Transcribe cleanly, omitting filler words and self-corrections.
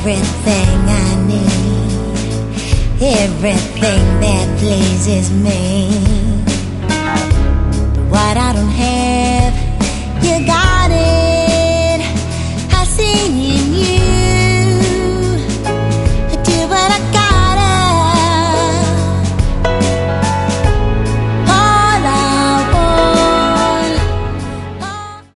everything I need, everything that pleases me. But what I